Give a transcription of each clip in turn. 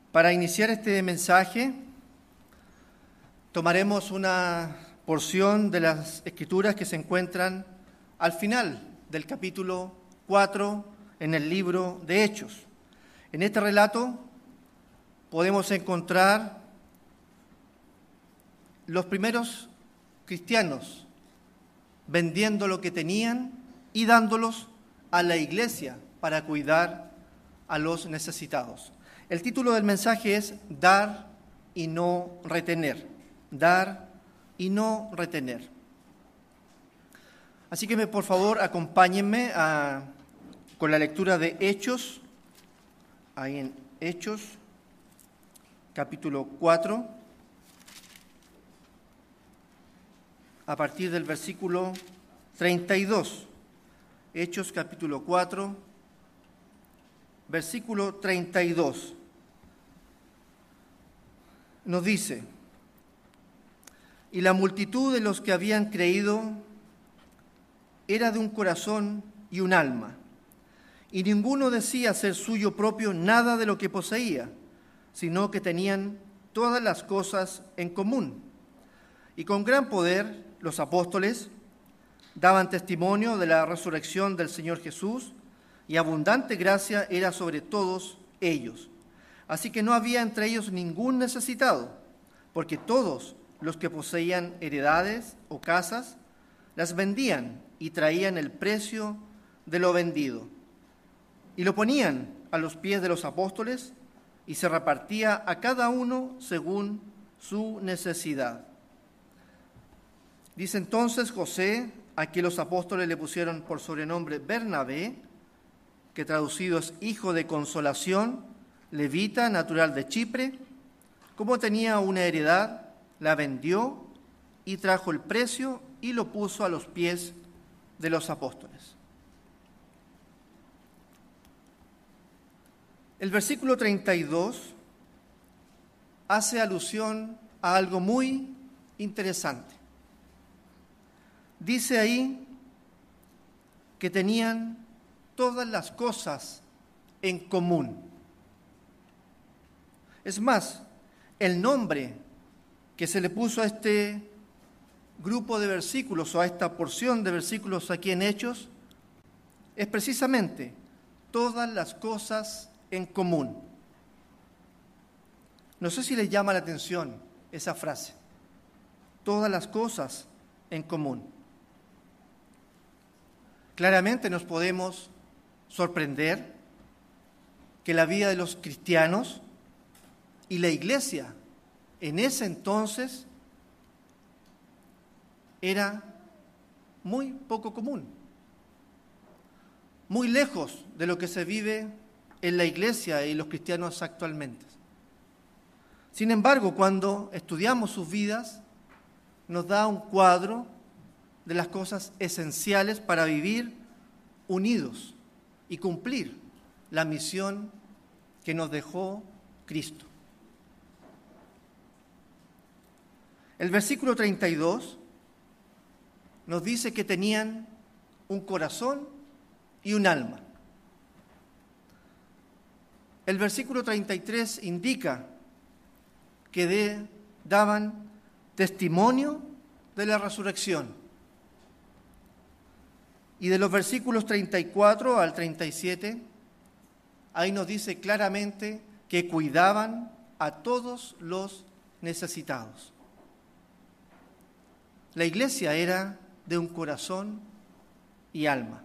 Para iniciar este mensaje, tomaremos una porción de las Escrituras que se encuentran al final del capítulo 4 en el libro de Hechos. En este relato podemos encontrar los primeros cristianos vendiendo lo que tenían y dándolos a la iglesia para cuidar a los necesitados. El título del mensaje es Dar y no retener. Dar y no retener. Así que por favor acompáñenme con la lectura de Hechos, ahí en Hechos, capítulo 4, a partir del versículo 32. Hechos, capítulo 4, versículo 32. Nos dice: y la multitud de los que habían creído era de un corazón y un alma, y ninguno decía ser suyo propio nada de lo que poseía, sino que tenían todas las cosas en común. Y con gran poder los apóstoles daban testimonio de la resurrección del Señor Jesús, y abundante gracia era sobre todos ellos. Así que no había entre ellos ningún necesitado, porque todos los que poseían heredades o casas las vendían y traían el precio de lo vendido, y lo ponían a los pies de los apóstoles, y se repartía a cada uno según su necesidad. Dice entonces José, a quien los apóstoles le pusieron por sobrenombre Bernabé, que traducido es hijo de consolación, levita, natural de Chipre, como tenía una heredad, la vendió y trajo el precio y lo puso a los pies de los apóstoles. El versículo 32 hace alusión a algo muy interesante. Dice ahí que tenían todas las cosas en común. Es más, el nombre que se le puso a este grupo de versículos o a esta porción de versículos aquí en Hechos es precisamente todas las cosas en común. No sé si les llama la atención esa frase, todas las cosas en común. Claramente nos podemos sorprender que la vida de los cristianos y la iglesia en ese entonces era muy poco común, muy lejos de lo que se vive en la iglesia y los cristianos actualmente. Sin embargo, cuando estudiamos sus vidas, nos da un cuadro de las cosas esenciales para vivir unidos y cumplir la misión que nos dejó Cristo. El versículo 32 nos dice que tenían un corazón y un alma. El versículo 33 indica que daban testimonio de la resurrección. Y de los versículos 34 al 37, ahí nos dice claramente que cuidaban a todos los necesitados. La iglesia era de un corazón y alma.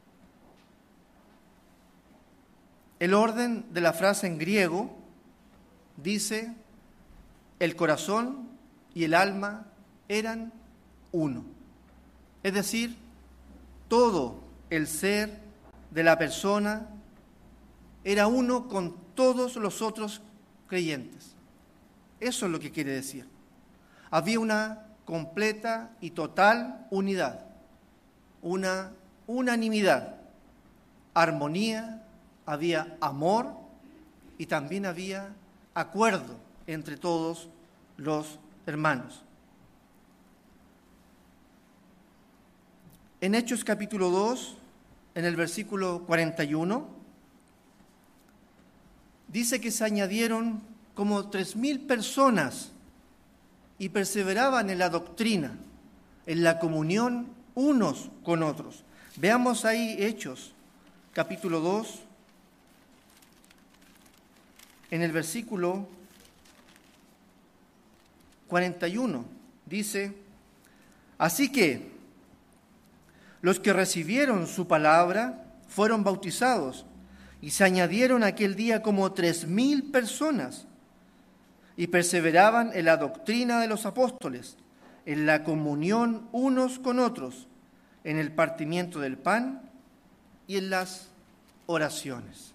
El orden de la frase en griego dice: el corazón y el alma eran uno. Es decir, todo el ser de la persona era uno con todos los otros creyentes. Eso es lo que quiere decir. Había una completa y total unidad, una unanimidad, armonía, había amor y también había acuerdo entre todos los hermanos. En Hechos capítulo 2, en el versículo 41, dice que se añadieron como 3.000 personas y perseveraban en la doctrina, en la comunión unos con otros. Veamos ahí Hechos, capítulo 2, en el versículo 41, dice: así que los que recibieron su palabra fueron bautizados, y se añadieron aquel día como 3.000 personas, y perseveraban en la doctrina de los apóstoles, en la comunión unos con otros, en el partimiento del pan y en las oraciones.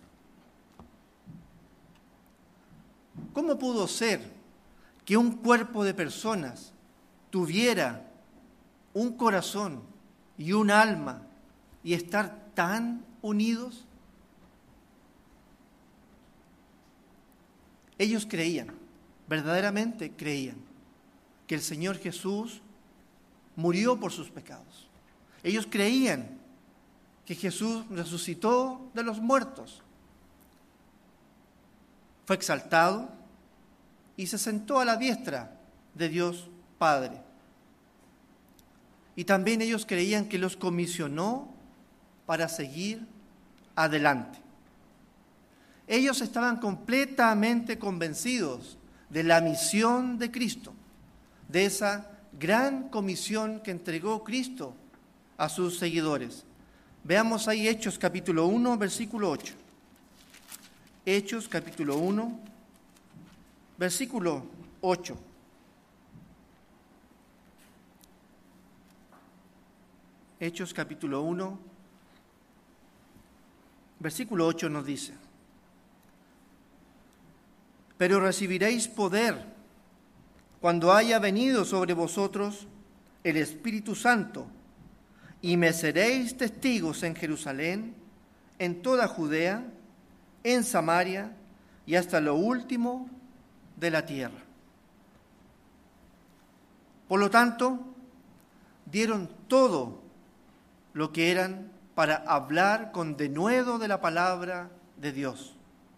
¿Cómo pudo ser que un cuerpo de personas tuviera un corazón y un alma y estar tan unidos? Ellos creían, verdaderamente creían, que el Señor Jesús murió por sus pecados. Ellos creían que Jesús resucitó de los muertos, fue exaltado y se sentó a la diestra de Dios Padre. Y también ellos creían que los comisionó para seguir adelante. Ellos estaban completamente convencidos de la misión de Cristo, de esa gran comisión que entregó Cristo a sus seguidores. Veamos ahí Hechos capítulo 1, versículo 8. Hechos capítulo 1, versículo 8. Hechos capítulo 1, versículo 8 nos dice: pero recibiréis poder cuando haya venido sobre vosotros el Espíritu Santo, y me seréis testigos en Jerusalén, en toda Judea, en Samaria y hasta lo último de la tierra. Por lo tanto, dieron todo lo que eran para hablar con denuedo de la palabra de Dios.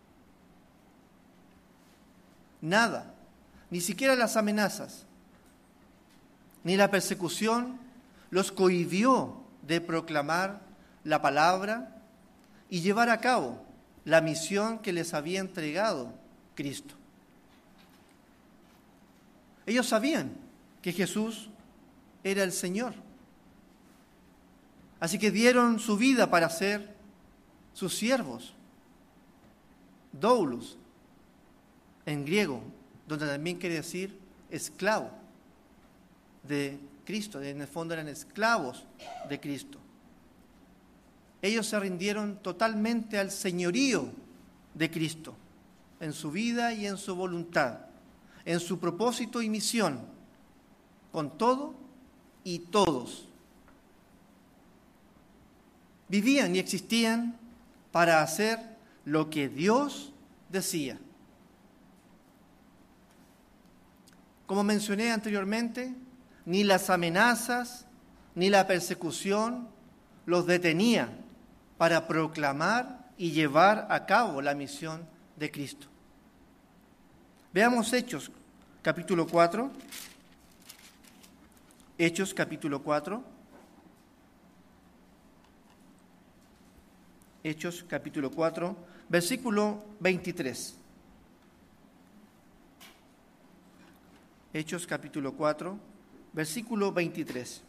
Nada, ni siquiera las amenazas, ni la persecución los cohibió de proclamar la palabra y llevar a cabo la misión que les había entregado Cristo. Ellos sabían que Jesús era el Señor. Así que dieron su vida para ser sus siervos, doulos, en griego, donde también quiere decir esclavo de Cristo. En el fondo eran esclavos de Cristo. Ellos se rindieron totalmente al señorío de Cristo, en su vida y en su voluntad, en su propósito y misión, con todo y todos. Vivían y existían para hacer lo que Dios decía. Como mencioné anteriormente, ni las amenazas ni la persecución los detenía para proclamar y llevar a cabo la misión de Cristo. Veamos Hechos, capítulo 4. Hechos, capítulo 4. Hechos, capítulo 4, versículo 23. Hechos, capítulo 4, versículo 23.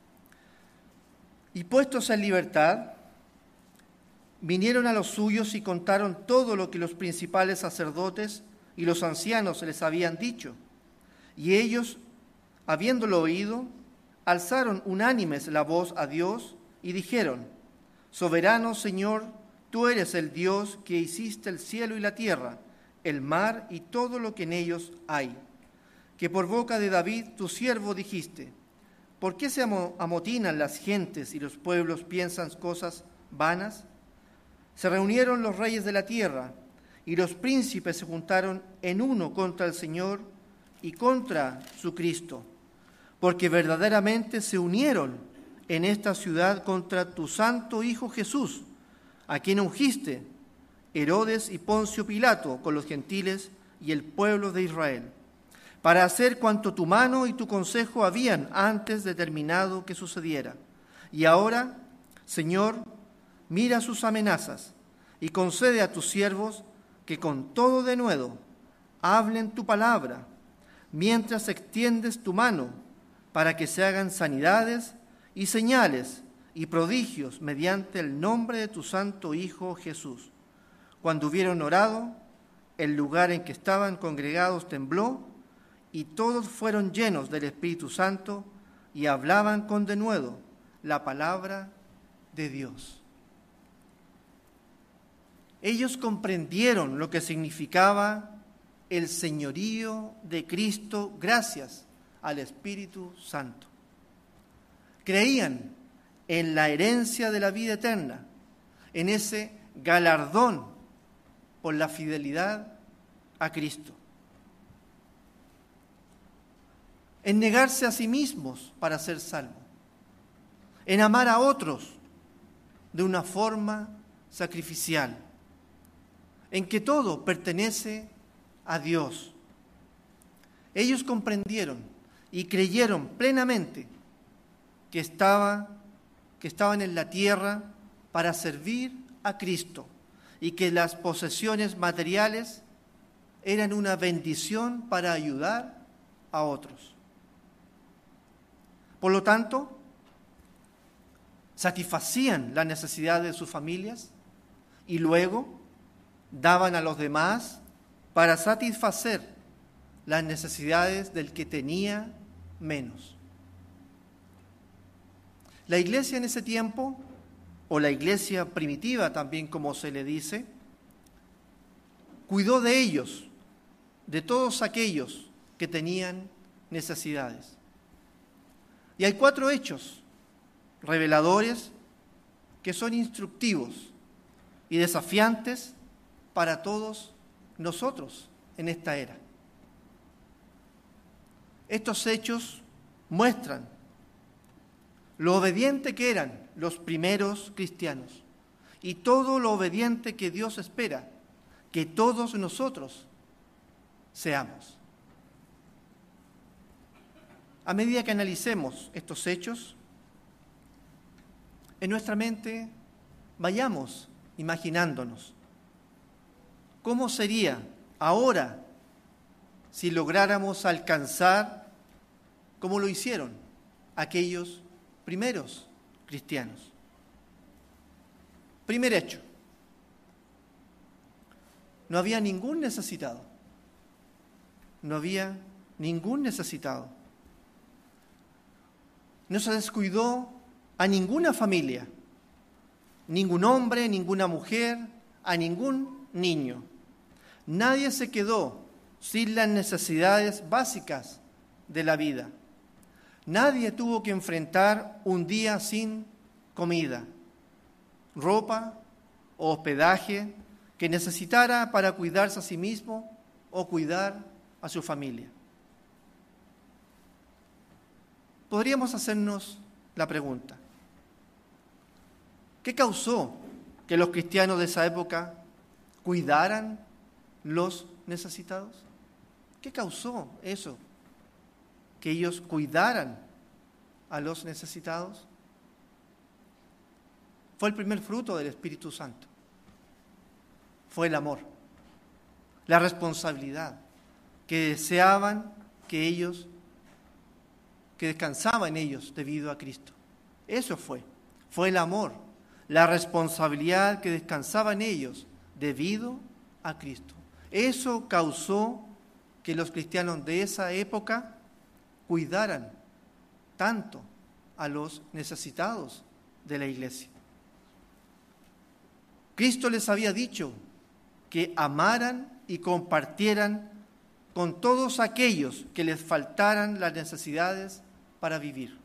Y puestos en libertad, vinieron a los suyos y contaron todo lo que los principales sacerdotes y los ancianos les habían dicho. Y ellos, habiéndolo oído, alzaron unánimes la voz a Dios y dijeron: Soberano Señor, tú eres el Dios que hiciste el cielo y la tierra, el mar y todo lo que en ellos hay. Que por boca de David, tu siervo, dijiste: ¿por qué se amotinan las gentes y los pueblos piensan cosas vanas? Se reunieron los reyes de la tierra, y los príncipes se juntaron en uno contra el Señor y contra su Cristo, porque verdaderamente se unieron en esta ciudad contra tu santo Hijo Jesús, a quien ungiste, Herodes y Poncio Pilato, con los gentiles y el pueblo de Israel, para hacer cuanto tu mano y tu consejo habían antes determinado que sucediera. Y ahora, Señor, mira sus amenazas y concede a tus siervos que con todo denuedo hablen tu palabra, mientras extiendes tu mano, para que se hagan sanidades y señales y prodigios mediante el nombre de tu santo Hijo Jesús. Cuando hubieron orado, el lugar en que estaban congregados tembló, y todos fueron llenos del Espíritu Santo y hablaban con denuedo la palabra de Dios. Ellos comprendieron lo que significaba el señorío de Cristo gracias al Espíritu Santo. Creían en la herencia de la vida eterna, en ese galardón por la fidelidad a Cristo. En negarse a sí mismos para ser salvos, en amar a otros de una forma sacrificial, en que todo pertenece a Dios. Ellos comprendieron y creyeron plenamente que estaban en la tierra para servir a Cristo y que las posesiones materiales eran una bendición para ayudar a otros. Por lo tanto, satisfacían las necesidades de sus familias y luego daban a los demás para satisfacer las necesidades del que tenía menos. La iglesia en ese tiempo, o la iglesia primitiva también como se le dice, cuidó de ellos, de todos aquellos que tenían necesidades. Y hay 4 hechos reveladores que son instructivos y desafiantes para todos nosotros en esta era. Estos hechos muestran lo obediente que eran los primeros cristianos y todo lo obediente que Dios espera que todos nosotros seamos. A medida que analicemos estos hechos, en nuestra mente vayamos imaginándonos cómo sería ahora si lográramos alcanzar como lo hicieron aquellos primeros cristianos. Primer hecho: no había ningún necesitado. No había ningún necesitado. No se descuidó a ninguna familia, ningún hombre, ninguna mujer, a ningún niño. Nadie se quedó sin las necesidades básicas de la vida. Nadie tuvo que enfrentar un día sin comida, ropa o hospedaje que necesitara para cuidarse a sí mismo o cuidar a su familia. Podríamos hacernos la pregunta: ¿qué causó que los cristianos de esa época cuidaran los necesitados? ¿Qué causó eso? Que ellos cuidaran a los necesitados. Fue el primer fruto del Espíritu Santo. Fue el amor, la responsabilidad que deseaban que ellos, que descansaba en ellos debido a Cristo. Eso fue el amor, la responsabilidad que descansaba en ellos debido a Cristo. Eso causó que los cristianos de esa época cuidaran tanto a los necesitados de la iglesia. Cristo les había dicho que amaran y compartieran con todos aquellos que les faltaran las necesidades para vivir.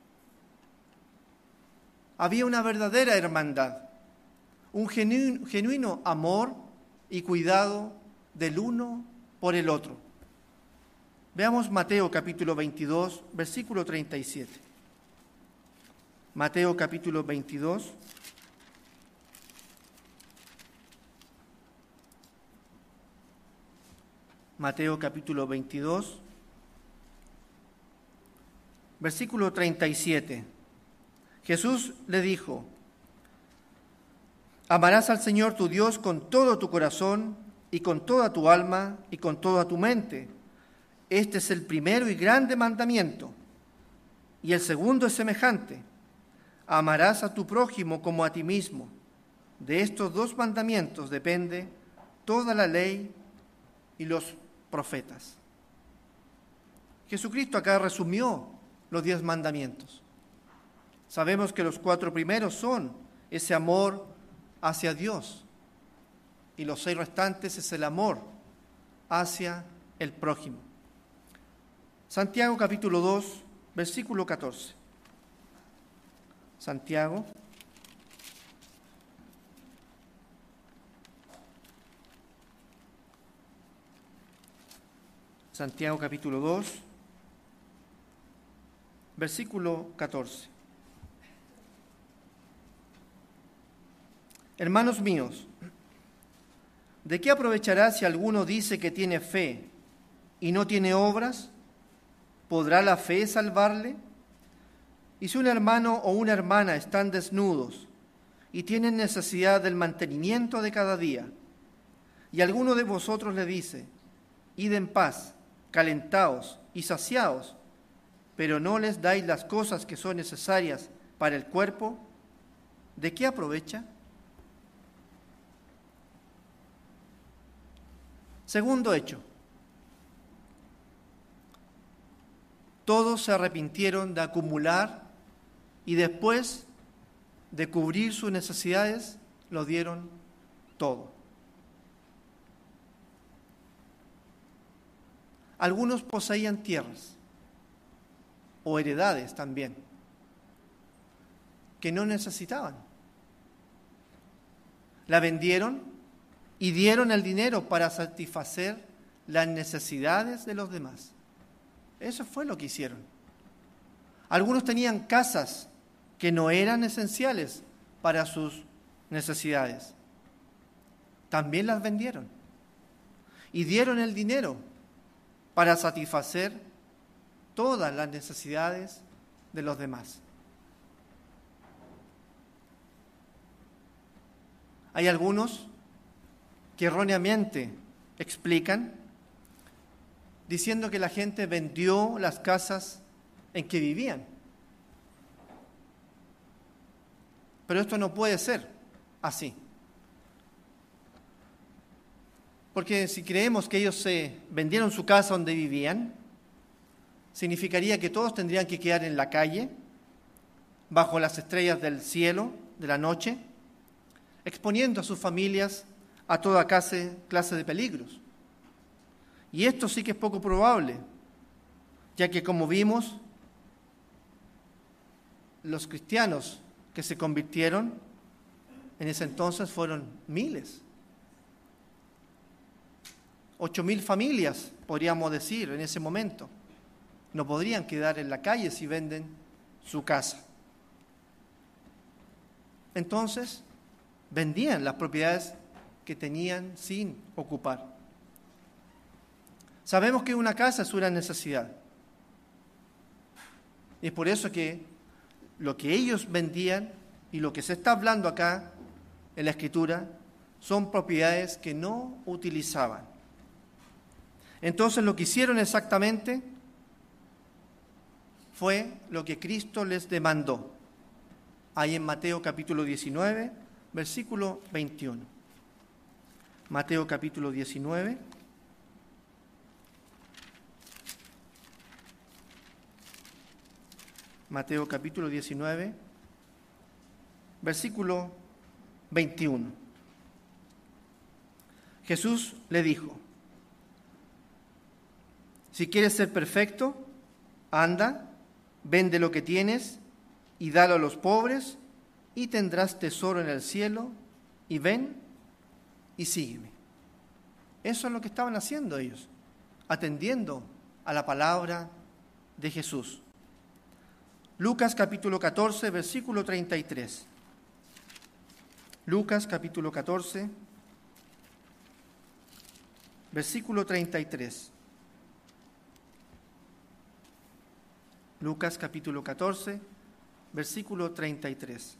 Había una verdadera hermandad, un genuino amor y cuidado del uno por el otro. Veamos Mateo capítulo 22, versículo 37. Mateo capítulo 22. Mateo capítulo 22, versículo 37. Jesús le dijo: amarás al Señor tu Dios con todo tu corazón y con toda tu alma y con toda tu mente. Este es el primero y grande mandamiento. Y el segundo es semejante: amarás a tu prójimo como a ti mismo. De estos dos mandamientos depende toda la ley y los profetas. Jesucristo acá resumió los 10 mandamientos. Sabemos que los 4 primeros son ese amor hacia Dios, y los 6 restantes es el amor hacia el prójimo. Santiago capítulo 2, versículo 14. Santiago capítulo 2, versículo 14. Hermanos míos, ¿de qué aprovechará si alguno dice que tiene fe y no tiene obras? ¿Podrá la fe salvarle? Y si un hermano o una hermana están desnudos y tienen necesidad del mantenimiento de cada día, y alguno de vosotros le dice: id en paz, calentaos y saciaos, pero no les dais las cosas que son necesarias para el cuerpo, ¿de qué aprovecha? Segundo hecho: todos se arrepintieron de acumular y después de cubrir sus necesidades, lo dieron todo. Algunos poseían tierras o heredades también que no necesitaban. La vendieron y dieron el dinero para satisfacer las necesidades de los demás. Eso fue lo que hicieron. Algunos tenían casas que no eran esenciales para sus necesidades. También las vendieron y dieron el dinero para satisfacer todas las necesidades de los demás. Hay algunos que erróneamente explican diciendo que la gente vendió las casas en que vivían. Pero esto no puede ser así. Porque si creemos que ellos se vendieron su casa donde vivían, significaría que todos tendrían que quedar en la calle, bajo las estrellas del cielo, de la noche, exponiendo a sus familias a toda clase de peligros. Y esto sí que es poco probable, ya que, como vimos, los cristianos que se convirtieron en ese entonces fueron miles. 8,000 familias, podríamos decir, en ese momento. No podrían quedar en la calle si venden su casa. Entonces, vendían las propiedades que tenían sin ocupar. Sabemos que una casa es una necesidad. Y es por eso que lo que ellos vendían y lo que se está hablando acá en la Escritura son propiedades que no utilizaban. Entonces lo que hicieron exactamente fue lo que Cristo les demandó. Ahí en Mateo capítulo 19, versículo 21. Mateo capítulo 19. Mateo capítulo 19, versículo 21. Jesús le dijo: si quieres ser perfecto, anda, vende lo que tienes y dalo a los pobres, y tendrás tesoro en el cielo, y ven y sígueme. Eso es lo que estaban haciendo ellos, atendiendo a la palabra de Jesús. Lucas capítulo 14, versículo 33. Lucas capítulo 14, versículo 33. Lucas capítulo 14, versículo 33.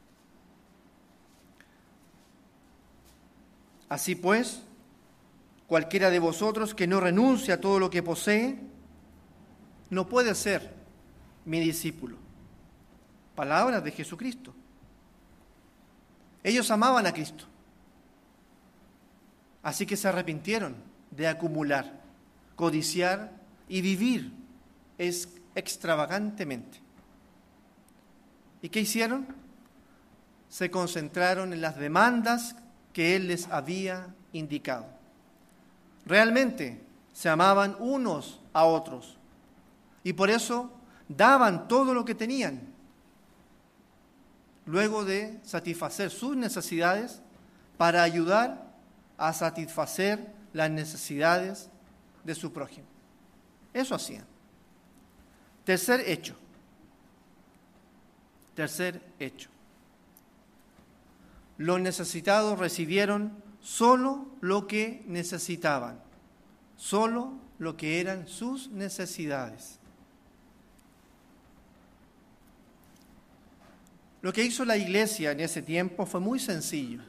Así pues, cualquiera de vosotros que no renuncie a todo lo que posee, no puede ser mi discípulo. Palabras de Jesucristo. Ellos amaban a Cristo, así que se arrepintieron de acumular, codiciar y vivir extravagantemente. ¿Y qué hicieron? Se concentraron en las demandas que Él les había indicado. Realmente se amaban unos a otros y por eso daban todo lo que tenían. Luego de satisfacer sus necesidades para ayudar a satisfacer las necesidades de su prójimo. Eso hacían. Tercer hecho. Los necesitados recibieron solo lo que necesitaban, solo lo que eran sus necesidades. Lo que hizo la iglesia en ese tiempo fue muy sencillo.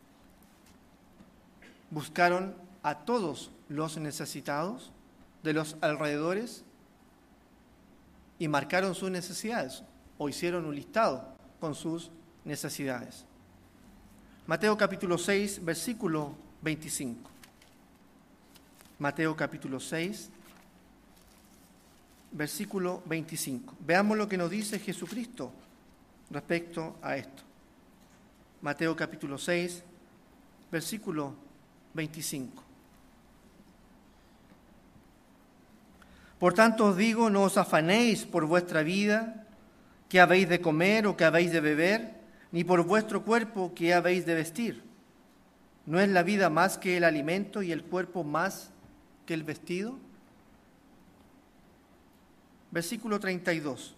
Buscaron a todos los necesitados de los alrededores y marcaron sus necesidades, o hicieron un listado con sus necesidades. Mateo capítulo 6, versículo 25. Mateo capítulo 6, versículo 25. Veamos lo que nos dice Jesucristo respecto a esto. Mateo capítulo 6, versículo 25. Por tanto os digo, no os afanéis por vuestra vida, qué habéis de comer o qué habéis de beber, ni por vuestro cuerpo, qué habéis de vestir. ¿No es la vida más que el alimento y el cuerpo más que el vestido? Versículo 32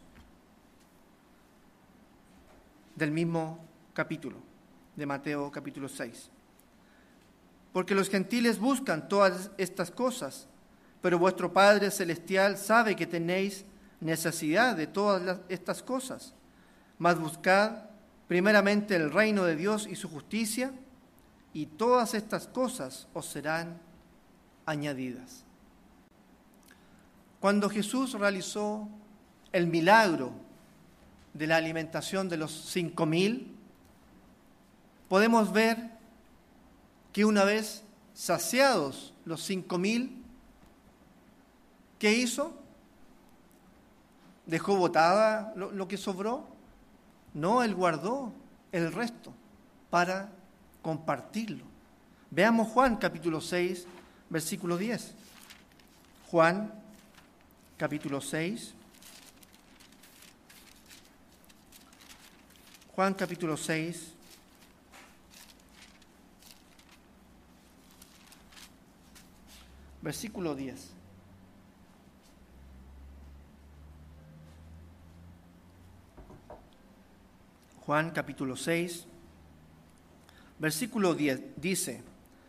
del mismo capítulo de Mateo capítulo 6. Porque los gentiles buscan todas estas cosas, pero vuestro Padre Celestial sabe que tenéis necesidad de todas estas cosas. Mas buscad primeramente el reino de Dios y su justicia, y todas estas cosas os serán añadidas. Cuando Jesús realizó el milagro de la alimentación de los 5,000, podemos ver que una vez saciados los 5,000, ¿qué hizo? ¿Dejó botada lo que sobró? No, Él guardó el resto para compartirlo. Veamos Juan capítulo 6, versículo 10. Juan capítulo 6. Juan capítulo 6. Versículo 10. Juan capítulo 6, versículo 10 dice: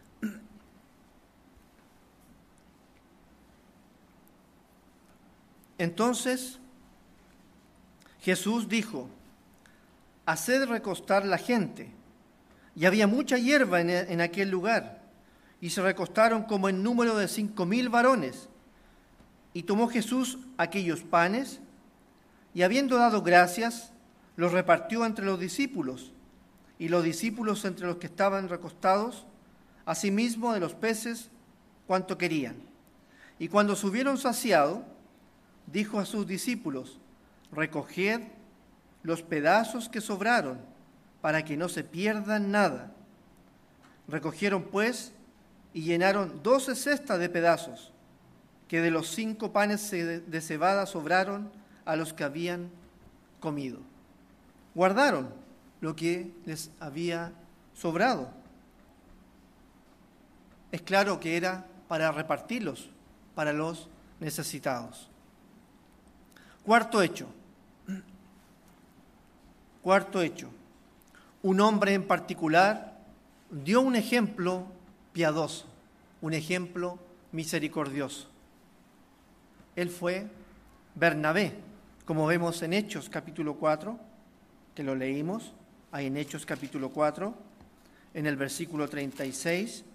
Entonces Jesús dijo: haced recostar la gente. Y había mucha hierba en aquel lugar, y se recostaron como en número de 5,000 varones. Y tomó Jesús aquellos panes, y habiendo dado gracias, los repartió entre los discípulos, y los discípulos entre los que estaban recostados, asimismo de los peces cuanto querían. Y cuando se hubieron saciado, dijo a sus discípulos: recoged los pedazos que sobraron, para que no se pierdan nada. Recogieron pues y llenaron 12 cestas de pedazos, que de los 5 panes de cebada sobraron a los que habían comido. Guardaron lo que les había sobrado. Es claro que era para repartirlos para los necesitados. Cuarto hecho. Un hombre en particular dio un ejemplo piadoso, un ejemplo misericordioso. Él fue Bernabé, como vemos en Hechos capítulo 4, que lo leímos, ahí en Hechos capítulo 4, en el versículo 36.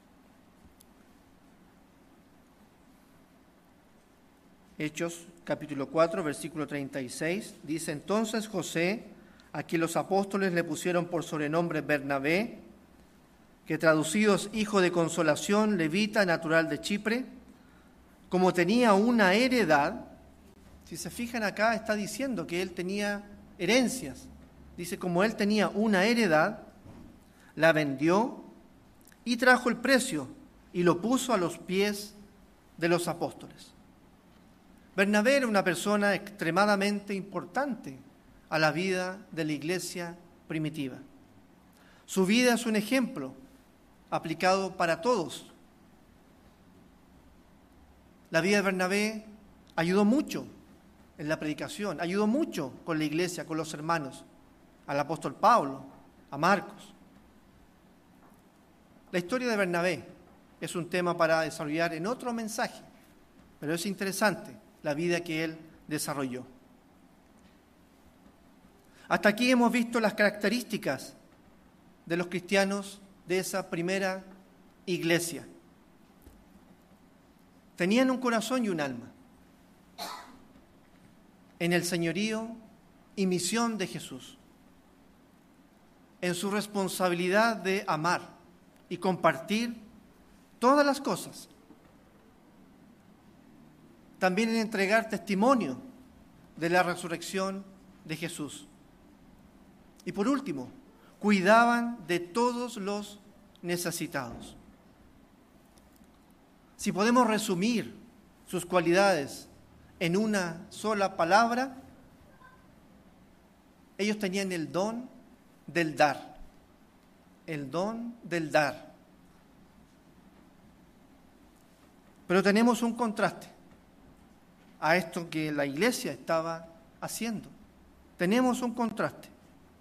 Hechos capítulo 4, versículo 36, dice: entonces José, a quien los apóstoles le pusieron por sobrenombre Bernabé, que traducido es hijo de consolación, levita, natural de Chipre, como tenía una heredad, si se fijan acá está diciendo que él tenía herencias, dice como él tenía una heredad, la vendió y trajo el precio y lo puso a los pies de los apóstoles. Bernabé era una persona extremadamente importante a la vida de la iglesia primitiva. Su vida es un ejemplo aplicado para todos. La vida de Bernabé ayudó mucho en la predicación, ayudó mucho con la iglesia, con los hermanos, al apóstol Pablo, a Marcos. La historia de Bernabé es un tema para desarrollar en otro mensaje, pero es interesante la vida que él desarrolló. Hasta aquí hemos visto las características de los cristianos de esa primera iglesia. Tenían un corazón y un alma en el señorío y misión de Jesús, en su responsabilidad de amar y compartir todas las cosas, también en entregar testimonio de la resurrección de Jesús. Y por último, cuidaban de todos los necesitados. Si podemos resumir sus cualidades en una sola palabra, ellos tenían el don del dar. El don del dar. Pero tenemos un contraste a esto que la iglesia estaba haciendo. Tenemos un contraste.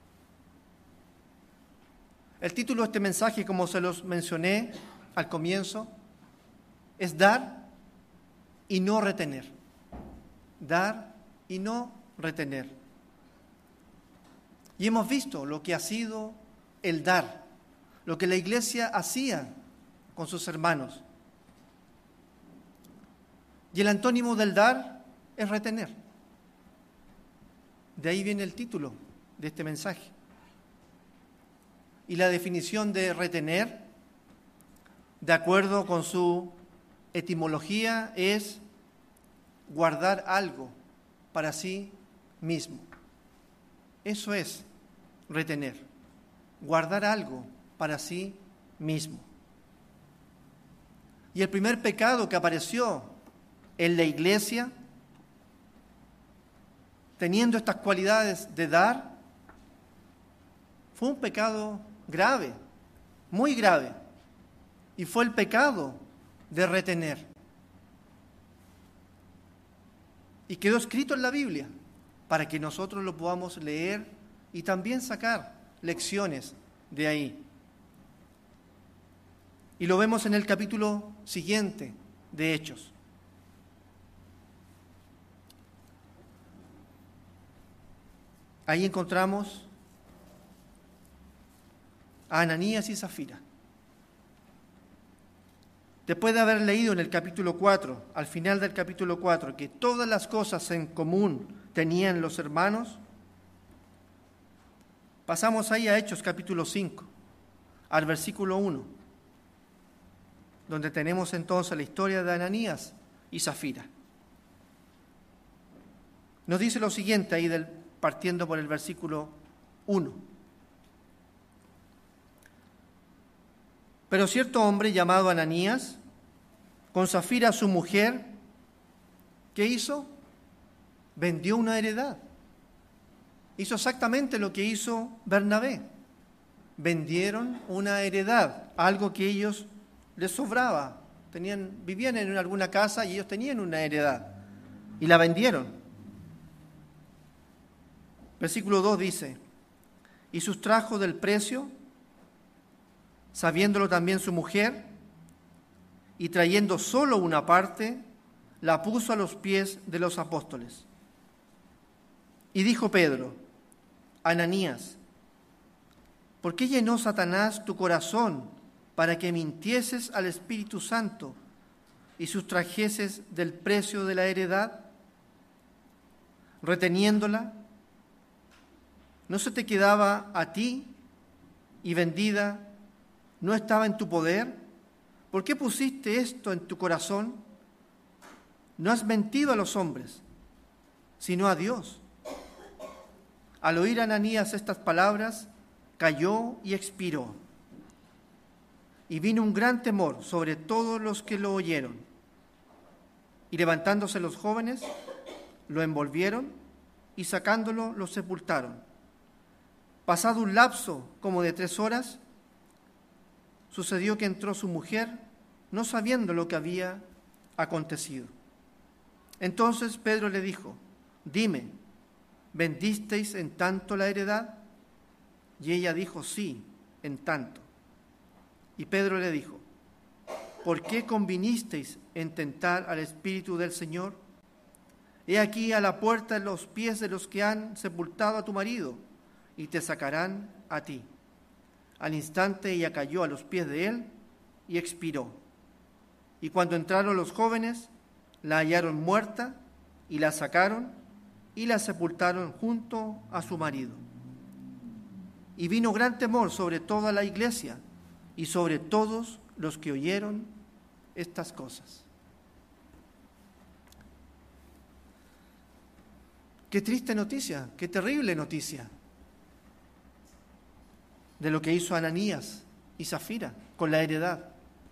El título de este mensaje, como se los mencioné al comienzo, es dar y no retener. Dar y no retener. Y hemos visto lo que ha sido el dar, lo que la iglesia hacía con sus hermanos. Y el antónimo del dar es retener. De ahí viene el título de este mensaje. Y la definición de retener, de acuerdo con su etimología, es guardar algo para sí mismo. Eso es retener, guardar algo para sí mismo. Y el primer pecado que apareció en la iglesia, teniendo estas cualidades de dar, fue un pecado grave, muy grave, y fue el pecado de retener. Y quedó escrito en la Biblia para que nosotros lo podamos leer y también sacar lecciones de ahí. Y lo vemos en el capítulo siguiente de Hechos. Ahí encontramos a Ananías y Zafira. Después de haber leído en el capítulo 4, al final del capítulo 4, que todas las cosas en común tenían los hermanos, pasamos ahí a Hechos capítulo 5, al versículo 1, donde tenemos entonces la historia de Ananías y Zafira. Nos dice lo siguiente ahí partiendo por el versículo 1. Pero cierto hombre llamado Ananías, con Zafira su mujer, ¿qué hizo? Vendió una heredad. Hizo exactamente lo que hizo Bernabé. Vendieron una heredad, algo que ellos les sobraba. Vivían en alguna casa y ellos tenían una heredad y la vendieron. Versículo 2 dice: y sustrajo del precio, sabiéndolo también su mujer, y trayendo solo una parte, la puso a los pies de los apóstoles. Y dijo Pedro: Ananías, ¿por qué llenó Satanás tu corazón para que mintieses al Espíritu Santo y sustrajeses del precio de la heredad, reteniéndola? ¿No se te quedaba a ti y vendida no estaba en tu poder? ¿Por qué pusiste esto en tu corazón? No has mentido a los hombres, sino a Dios. Al oír Ananías estas palabras, cayó y expiró. Y vino un gran temor sobre todos los que lo oyeron. Y levantándose los jóvenes, lo envolvieron y sacándolo lo sepultaron. Pasado un lapso como de 3 horas, sucedió que entró su mujer, no sabiendo lo que había acontecido. Entonces Pedro le dijo: Dime, ¿vendisteis en tanto la heredad? Y ella dijo: Sí, en tanto. Y Pedro le dijo: ¿por qué convinisteis en tentar al Espíritu del Señor? He aquí a la puerta los pies de los que han sepultado a tu marido, y te sacarán a ti. Al instante ella cayó a los pies de él y expiró. Y cuando entraron los jóvenes, la hallaron muerta y la sacaron y la sepultaron junto a su marido. Y vino gran temor sobre toda la iglesia y sobre todos los que oyeron estas cosas. Qué triste noticia, qué terrible noticia de lo que hizo Ananías y Zafira con la heredad.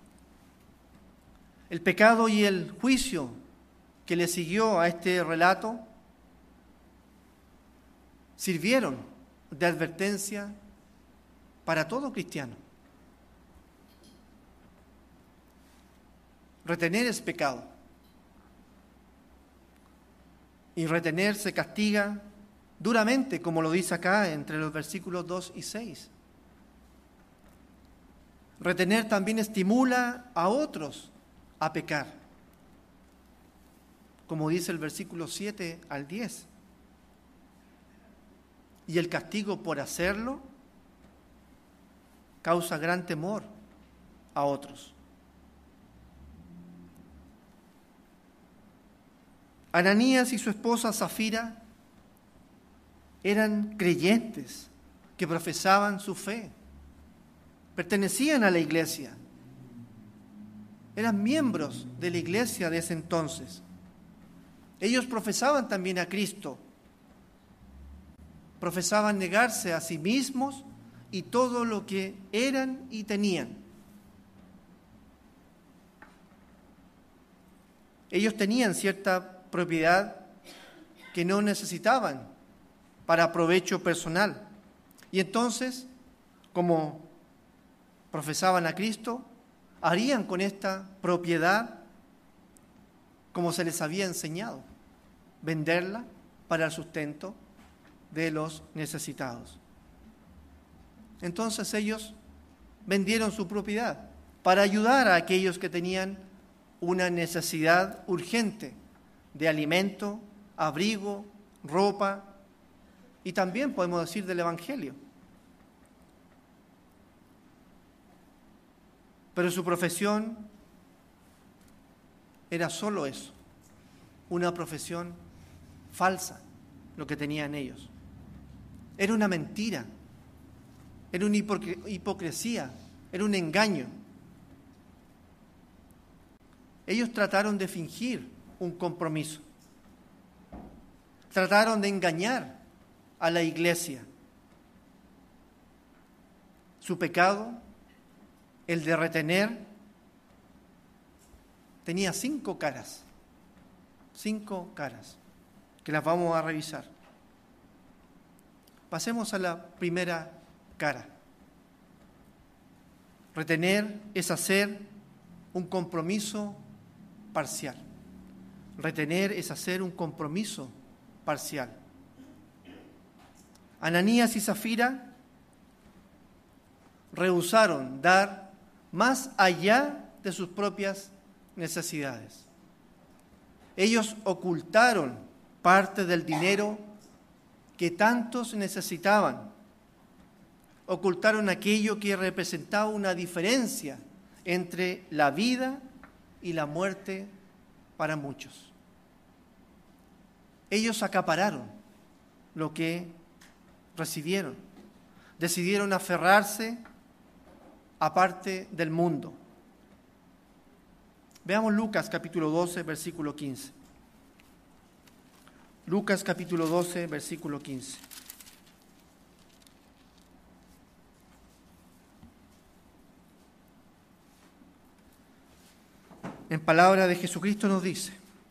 El pecado y el juicio que le siguió a este relato sirvieron de advertencia para todo cristiano. Retener es pecado. Y retener se castiga duramente, como lo dice acá entre los versículos 2 y 6. Retener también estimula a otros a pecar, como dice el versículo 7 al 10. Y el castigo por hacerlo causa gran temor a otros. Ananías y su esposa Zafira eran creyentes que profesaban su fe, pertenecían a la iglesia, eran miembros de la iglesia de ese entonces. Ellos profesaban también a Cristo, profesaban negarse a sí mismos y todo lo que eran y tenían. Ellos tenían cierta propiedad que no necesitaban para provecho personal. Y entonces, como profesaban a Cristo, harían con esta propiedad como se les había enseñado, venderla para el sustento de los necesitados. Entonces ellos vendieron su propiedad para ayudar a aquellos que tenían una necesidad urgente de alimento, abrigo, ropa y también podemos decir del Evangelio. Pero su profesión era solo eso, una profesión falsa, lo que tenían ellos. Era una mentira, era una hipocresía, era un engaño. Ellos trataron de fingir un compromiso, trataron de engañar a la iglesia. Su pecado, el de retener, tenía 5 caras, 5 caras, que las vamos a revisar. Pasemos a la primera cara. Retener es hacer un compromiso parcial. Retener es hacer un compromiso parcial. Ananías y Zafira rehusaron dar más allá de sus propias necesidades. Ellos ocultaron parte del dinero que tantos necesitaban. Ocultaron aquello que representaba una diferencia entre la vida y la muerte para muchos. Ellos acapararon lo que recibieron. Decidieron aferrarse a parte del mundo. Veamos Lucas capítulo 12, versículo 15. Lucas capítulo 12, versículo 15. En palabra de Jesucristo nos dice: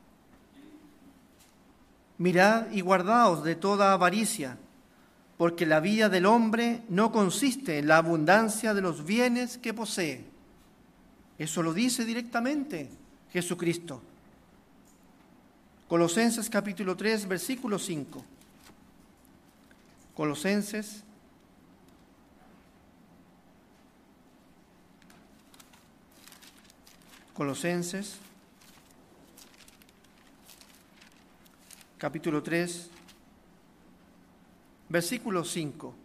mirad y guardaos de toda avaricia, porque la vida del hombre no consiste en la abundancia de los bienes que posee. Eso lo dice directamente Jesucristo. Colosenses capítulo 3, versículo 5. Colosenses capítulo 3, versículo 5.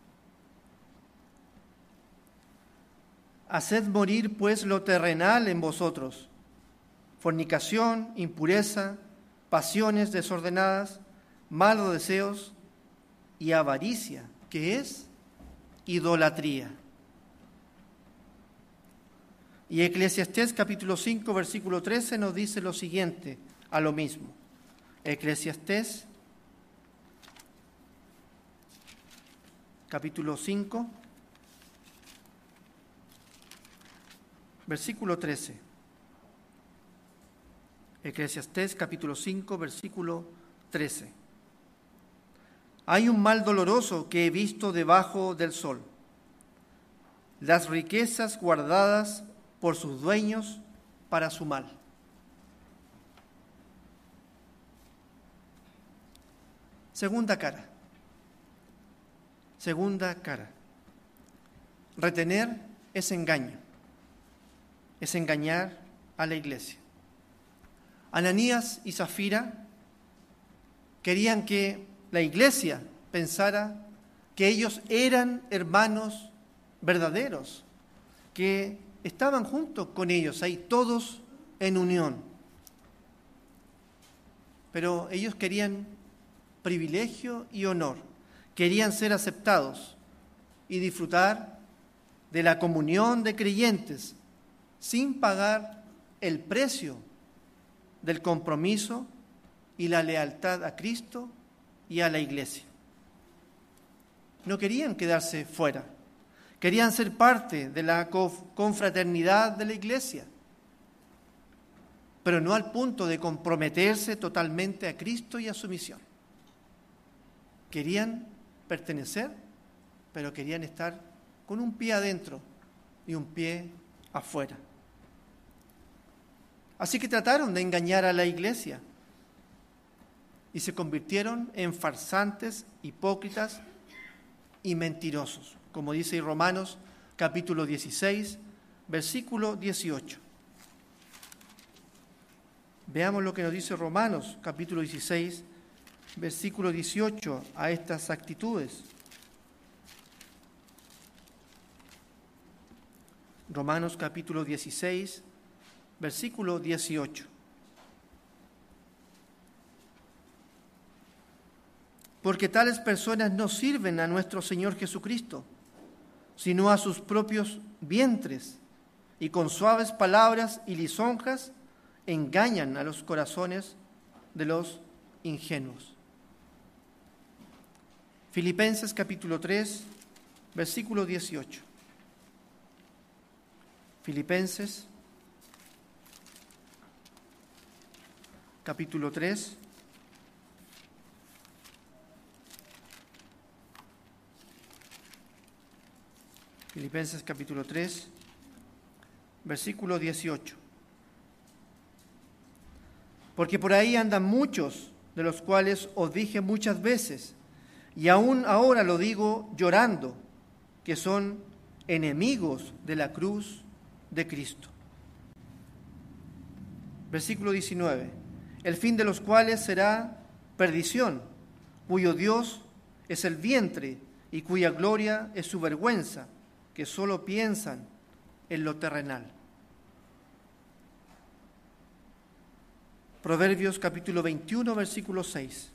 Haced morir pues lo terrenal en vosotros: fornicación, impureza, pasiones desordenadas, malos deseos y avaricia, que es idolatría. Y Eclesiastés capítulo 5, versículo 13 nos dice lo siguiente a lo mismo. Eclesiastés capítulo 5, versículo 13. Eclesiastés capítulo 5, versículo 13. Hay un mal doloroso que he visto debajo del sol: las riquezas guardadas por sus dueños para su mal. Segunda cara. Retener es engaño, es engañar a la iglesia. Ananías y Zafira querían que la iglesia pensara que ellos eran hermanos verdaderos, que estaban juntos con ellos, ahí todos en unión. Pero ellos querían privilegio y honor, querían ser aceptados y disfrutar de la comunión de creyentes sin pagar el precio del compromiso y la lealtad a Cristo y a la iglesia. No querían quedarse fuera, querían ser parte de la confraternidad de la iglesia, pero no al punto de comprometerse totalmente a Cristo y a su misión. Querían pertenecer, pero querían estar con un pie adentro y un pie afuera. Así que trataron de engañar a la iglesia y se convirtieron en farsantes, hipócritas y mentirosos, como dice Romanos capítulo 16, versículo 18. Veamos lo que nos dice Romanos capítulo 16, versículo 18 a estas actitudes. Romanos capítulo 16, versículo 18. Porque tales personas no sirven a nuestro Señor Jesucristo, sino a sus propios vientres, y con suaves palabras y lisonjas engañan a los corazones de los ingenuos. Filipenses capítulo 3, versículo 18. Filipenses capítulo 3, Filipenses capítulo 3, versículo 18. Porque por ahí andan muchos, de los cuales os dije muchas veces, y aún ahora lo digo llorando, que son enemigos de la cruz de Cristo. Versículo 19. El fin de los cuales será perdición, cuyo Dios es el vientre y cuya gloria es su vergüenza, que solo piensan en lo terrenal. Proverbios capítulo 21, versículo 6.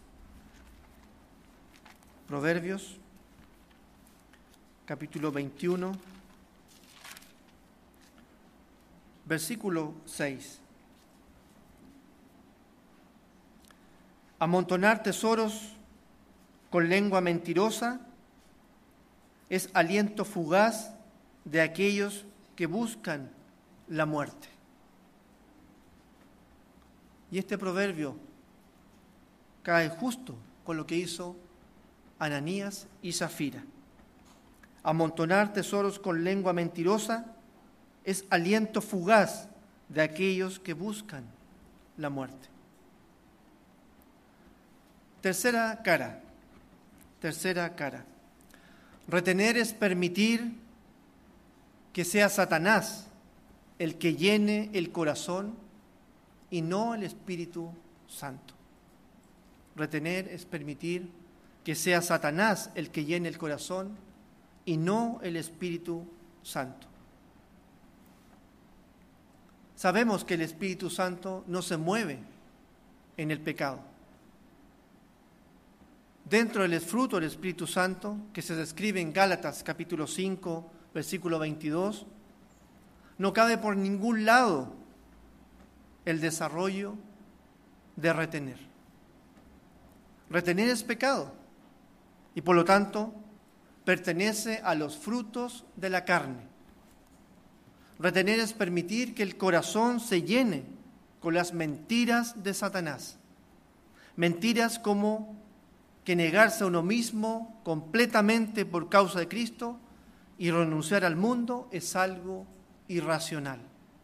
Proverbios capítulo 21, versículo 6. Amontonar tesoros con lengua mentirosa es aliento fugaz de aquellos que buscan la muerte. Y este proverbio cae justo con lo que hizo Ananías y Zafira. Amontonar tesoros con lengua mentirosa es aliento fugaz de aquellos que buscan la muerte. Tercera cara. Retener es permitir que sea Satanás el que llene el corazón y no el Espíritu Santo. Retener es permitir que sea Satanás el que llene el corazón y no el Espíritu Santo. Sabemos que el Espíritu Santo no se mueve en el pecado. Dentro del fruto del Espíritu Santo, que se describe en Gálatas capítulo 5, versículo 22, no cabe por ningún lado el desarrollo de retener. Retener es pecado y por lo tanto pertenece a los frutos de la carne. Retener es permitir que el corazón se llene con las mentiras de Satanás. Mentiras como que negarse a uno mismo completamente por causa de Cristo y renunciar al mundo es algo irracional.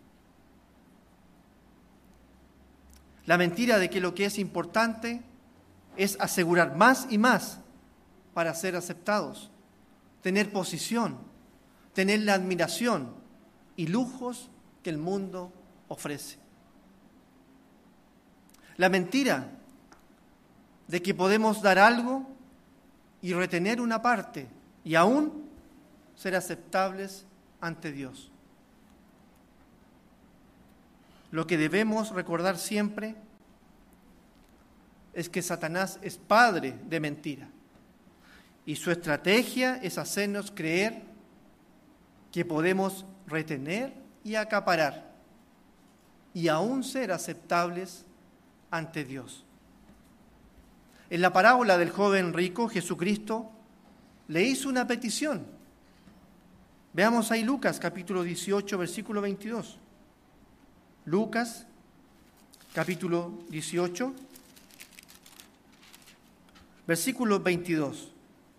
La mentira de que lo que es importante es asegurar más y más para ser aceptados, tener posición, tener la admiración y lujos que el mundo ofrece. La mentira de que podemos dar algo y retener una parte y aún ser aceptables ante Dios. Lo que debemos recordar siempre es que Satanás es padre de mentira y su estrategia es hacernos creer que podemos retener y acaparar y aún ser aceptables ante Dios. En la parábola del joven rico, Jesucristo le hizo una petición. Veamos ahí Lucas capítulo 18, versículo 22. Lucas capítulo 18, versículo 22.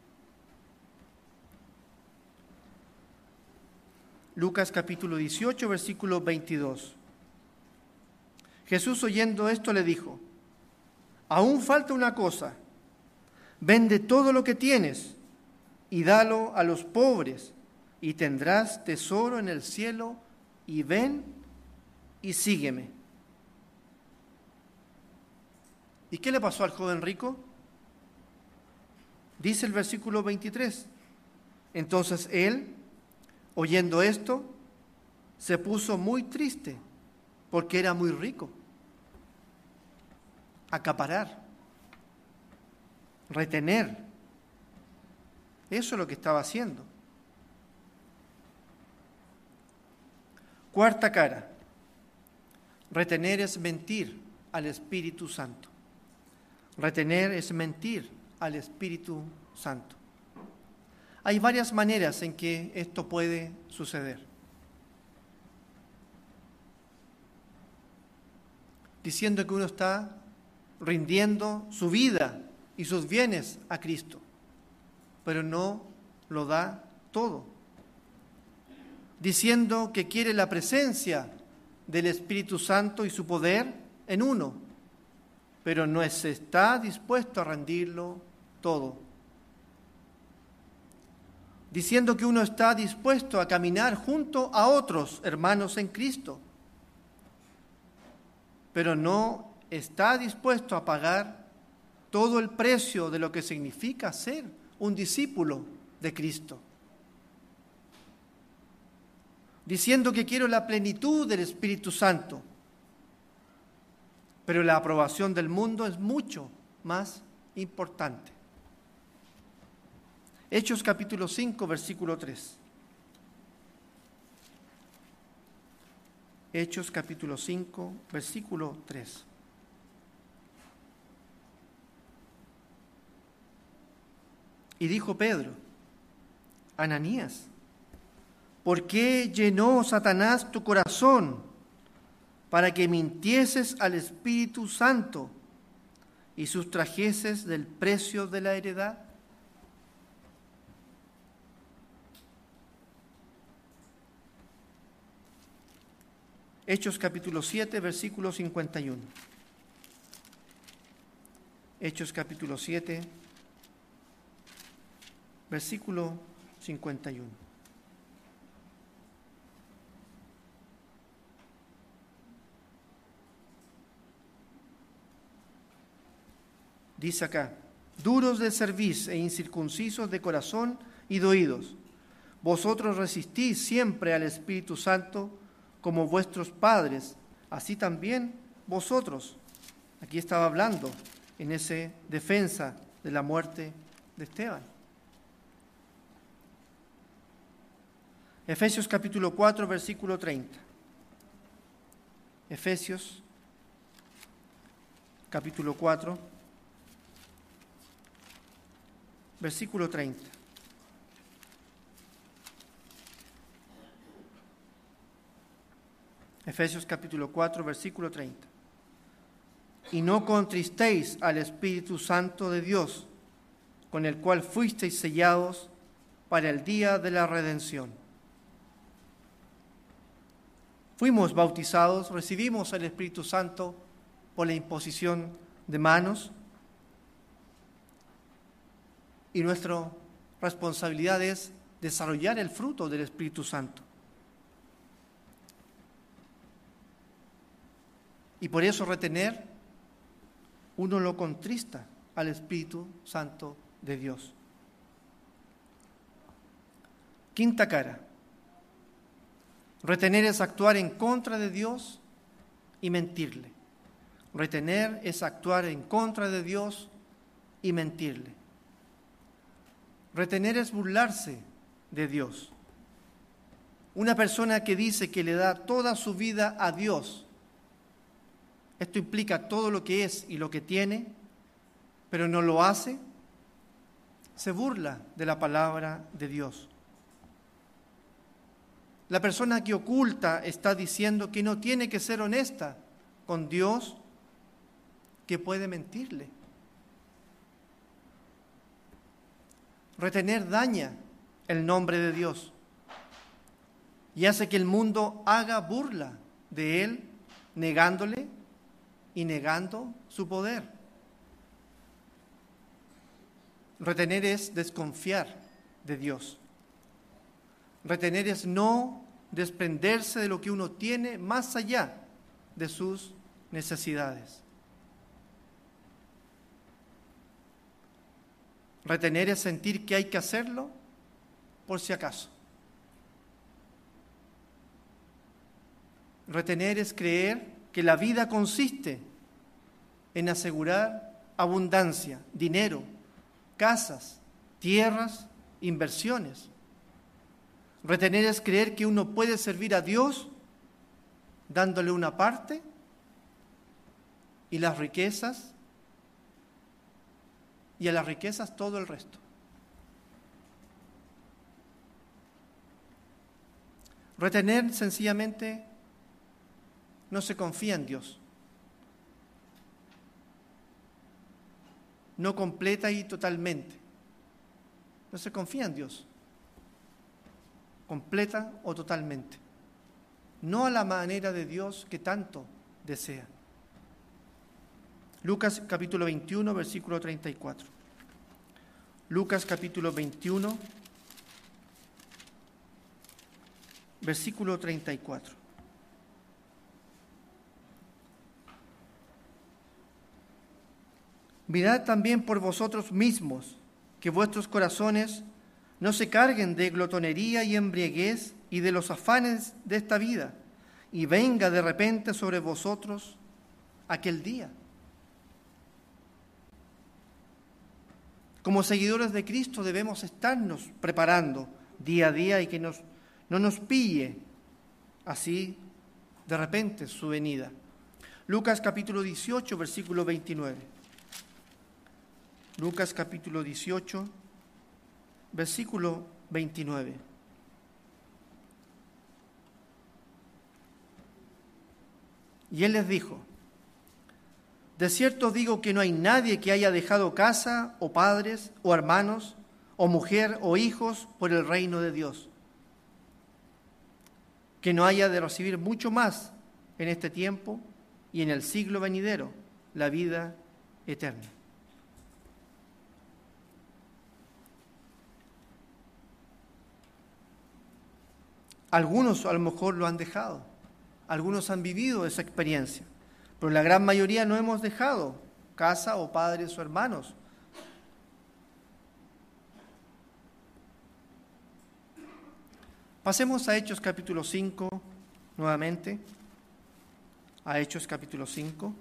Lucas capítulo 18, versículo 22. Jesús, oyendo esto, le dijo: aún falta una cosa, vende todo lo que tienes y dalo a los pobres, y tendrás tesoro en el cielo, y ven y sígueme. ¿Y qué le pasó al joven rico? Dice el versículo 23. Entonces él, oyendo esto, se puso muy triste, porque era muy rico. Acaparar, retener, eso es lo que estaba haciendo. Cuarta cara, retener es mentir al Espíritu Santo. Retener es mentir al Espíritu Santo. Hay varias maneras en que esto puede suceder. Diciendo que uno está rindiendo su vida y sus bienes a Cristo, pero no lo da todo. Diciendo que quiere la presencia del Espíritu Santo y su poder en uno, pero no está dispuesto a rendirlo todo. Diciendo que uno está dispuesto a caminar junto a otros hermanos en Cristo, pero no está dispuesto a pagar todo el precio de lo que significa ser un discípulo de Cristo, diciendo que quiero la plenitud del Espíritu Santo, pero la aprobación del mundo es mucho más importante. Hechos capítulo 5, versículo 3. Hechos capítulo 5, versículo 3. Y dijo Pedro: Ananías, ¿por qué llenó Satanás tu corazón para que mintieses al Espíritu Santo y sustrajeses del precio de la heredad? Hechos capítulo 7, versículo 51. Hechos capítulo 7, versículo 51. Dice acá: duros de cerviz e incircuncisos de corazón y de oídos, vosotros resistís siempre al Espíritu Santo como vuestros padres, así también vosotros. Aquí estaba hablando en esa defensa de la muerte de Esteban. Efesios capítulo 4, versículo 30. Efesios capítulo 4, versículo 30. Efesios capítulo 4, versículo 30. Y no contristéis al Espíritu Santo de Dios, con el cual fuisteis sellados para el día de la redención. Fuimos bautizados, recibimos el Espíritu Santo por la imposición de manos, y nuestra responsabilidad es desarrollar el fruto del Espíritu Santo. Y por eso retener, uno lo contrista al Espíritu Santo de Dios. Quinta cara. Retener es actuar en contra de Dios y mentirle. Retener es actuar en contra de Dios y mentirle. Retener es burlarse de Dios. Una persona que dice que le da toda su vida a Dios, esto implica todo lo que es y lo que tiene, pero no lo hace, se burla de la palabra de Dios. La persona que oculta está diciendo que no tiene que ser honesta con Dios, que puede mentirle. Retener daña el nombre de Dios y hace que el mundo haga burla de Él, negándole y negando su poder. Retener es desconfiar de Dios. Retener es no desprenderse de lo que uno tiene más allá de sus necesidades. Retener es sentir que hay que hacerlo por si acaso. Retener es creer que la vida consiste en asegurar abundancia, dinero, casas, tierras, inversiones. Retener es creer que uno puede servir a Dios dándole una parte y las riquezas, y a las riquezas todo el resto. Retener sencillamente no se confía en Dios. No completa y totalmente. No se confía en Dios. Completa o totalmente. No a la manera de Dios que tanto desea. Lucas capítulo 21, versículo 34. Lucas capítulo 21, versículo 34. Mirad también por vosotros mismos, que vuestros corazones no se carguen de glotonería y embriaguez y de los afanes de esta vida, y venga de repente sobre vosotros aquel día. Como seguidores de Cristo debemos estarnos preparando día a día y que no nos pille así de repente su venida. Lucas capítulo 18, versículo 29. Lucas capítulo 18, versículo 29. Y él les dijo: de cierto os digo que no hay nadie que haya dejado casa, o padres, o hermanos, o mujer, o hijos, por el reino de Dios, que no haya de recibir mucho más en este tiempo y en el siglo venidero, la vida eterna. Algunos a lo mejor lo han dejado, algunos han vivido esa experiencia, pero la gran mayoría no hemos dejado casa o padres o hermanos. Pasemos a Hechos capítulo 5 nuevamente, a Hechos capítulo 5.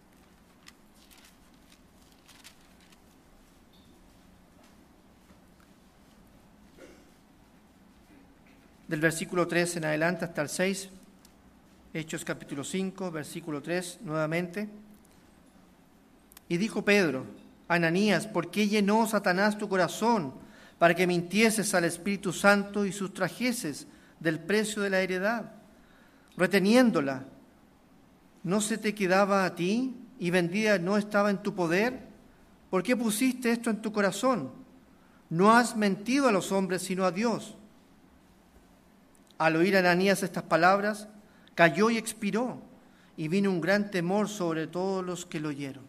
Del versículo 3 en adelante hasta el 6, Hechos capítulo 5, versículo 3, nuevamente. Y dijo Pedro: Ananías, ¿por qué llenó Satanás tu corazón para que mintieses al Espíritu Santo y sustrajeses del precio de la heredad, reteniéndola? ¿No se te quedaba a ti y vendida no estaba en tu poder? ¿Por qué pusiste esto en tu corazón? No has mentido a los hombres sino a Dios. Al oír Ananías estas palabras, cayó y expiró, y vino un gran temor sobre todos los que lo oyeron.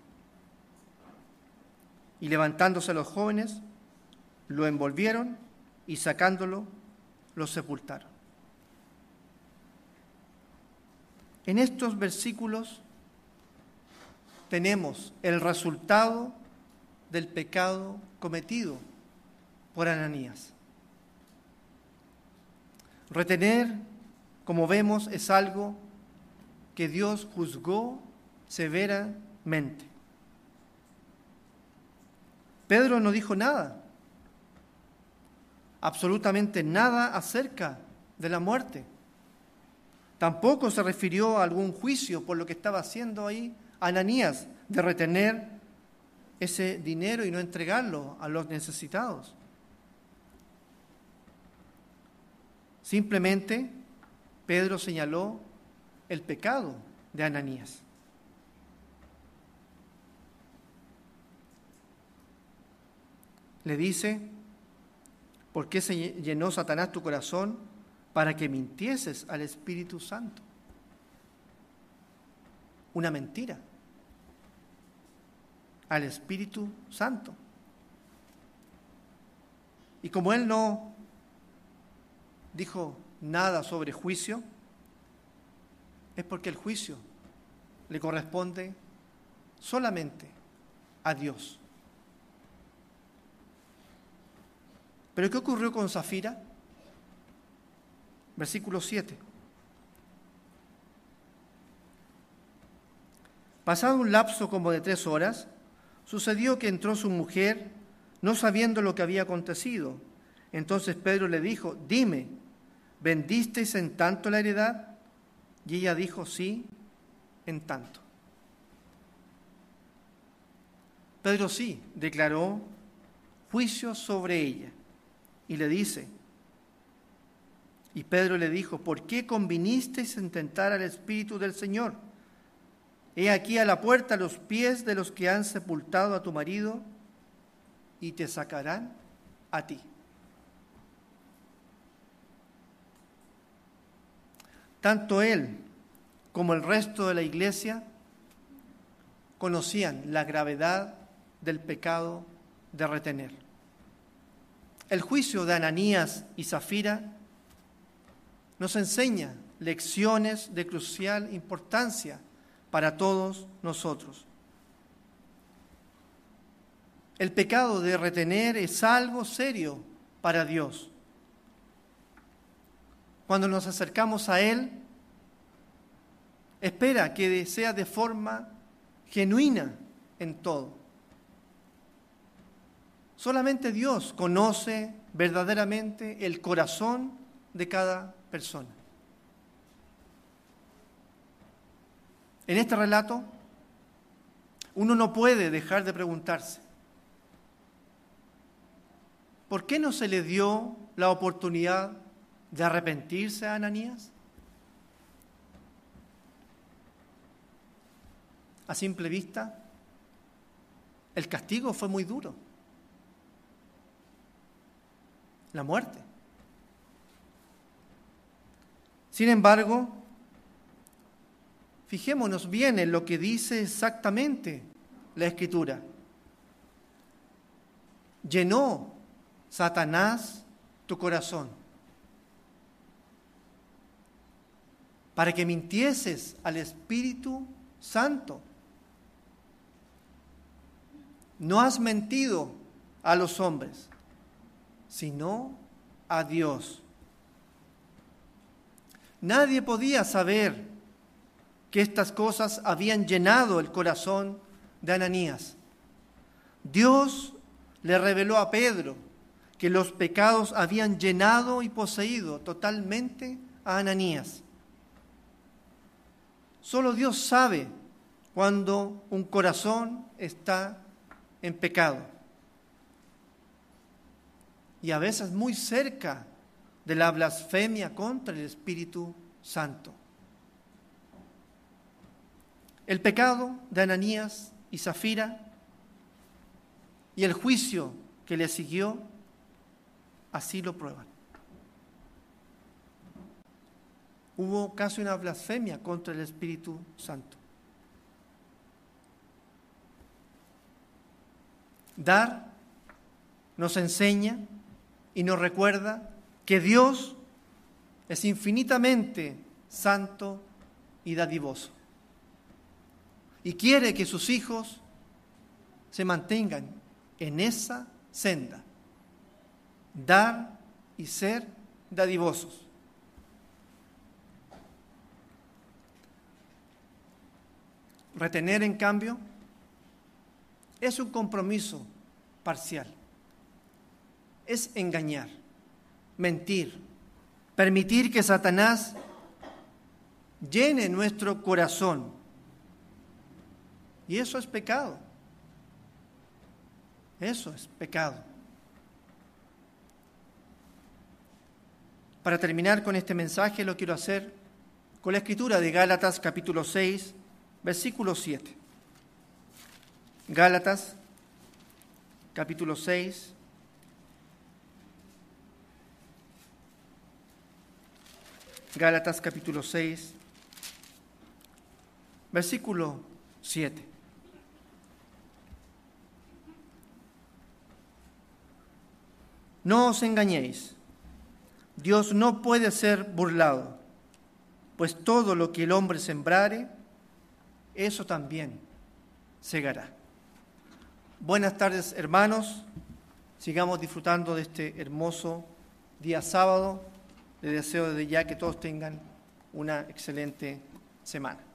Y levantándose los jóvenes, lo envolvieron y sacándolo, lo sepultaron. En estos versículos tenemos el resultado del pecado cometido por Ananías. Retener, como vemos, es algo que Dios juzgó severamente. Pedro no dijo nada, absolutamente nada acerca de la muerte. Tampoco se refirió a algún juicio por lo que estaba haciendo ahí Ananías, de retener ese dinero y no entregarlo a los necesitados. Simplemente Pedro señaló el pecado de Ananías. Le dice: ¿por qué se llenó Satanás tu corazón para que mintieses al Espíritu Santo? Una mentira al Espíritu Santo. Y como él no dijo nada sobre juicio, es porque el juicio le corresponde solamente a Dios. ¿Pero qué ocurrió con Safira? Versículo 7. Pasado un lapso como de 3 horas, sucedió que entró su mujer, no sabiendo lo que había acontecido. Entonces Pedro le dijo: dime, ¿vendisteis en tanto la heredad? Y ella dijo: sí, en tanto. Pedro sí declaró juicio sobre ella y le dice, y Pedro le dijo: ¿por qué convinisteis en tentar al Espíritu del Señor? He aquí a la puerta los pies de los que han sepultado a tu marido y te sacarán a ti. Tanto él como el resto de la iglesia conocían la gravedad del pecado de retener. El juicio de Ananías y Safira nos enseña lecciones de crucial importancia para todos nosotros. El pecado de retener es algo serio para Dios. Cuando nos acercamos a Él, espera que sea de forma genuina en todo. Solamente Dios conoce verdaderamente el corazón de cada persona. En este relato, uno no puede dejar de preguntarse, ¿por qué no se le dio la oportunidad de arrepentirse a Ananías? A simple vista, el castigo fue muy duro. La muerte. Sin embargo, fijémonos bien en lo que dice exactamente la Escritura. Llenó Satanás tu corazón para que mintieses al Espíritu Santo. No has mentido a los hombres, sino a Dios. Nadie podía saber que estas cosas habían llenado el corazón de Ananías. Dios le reveló a Pedro que los pecados habían llenado y poseído totalmente a Ananías. Solo Dios sabe cuando un corazón está en pecado. Y a veces muy cerca de la blasfemia contra el Espíritu Santo. El pecado de Ananías y Zafira y el juicio que le siguió, así lo prueban. Hubo casi una blasfemia contra el Espíritu Santo. Dar nos enseña y nos recuerda que Dios es infinitamente santo y dadivoso. Y quiere que sus hijos se mantengan en esa senda. Dar y ser dadivosos. Retener, en cambio, es un compromiso parcial. Es engañar, mentir, permitir que Satanás llene nuestro corazón. Y eso es pecado. Eso es pecado. Para terminar con este mensaje, lo quiero hacer con la escritura de Gálatas capítulo 6, versículo 7. Gálatas capítulo 6, Gálatas capítulo 6, versículo 7. No os engañéis, Dios no puede ser burlado, pues todo lo que el hombre sembrare, eso también segará. Buenas tardes, hermanos. Sigamos disfrutando de este hermoso día sábado. Les deseo desde ya que todos tengan una excelente semana.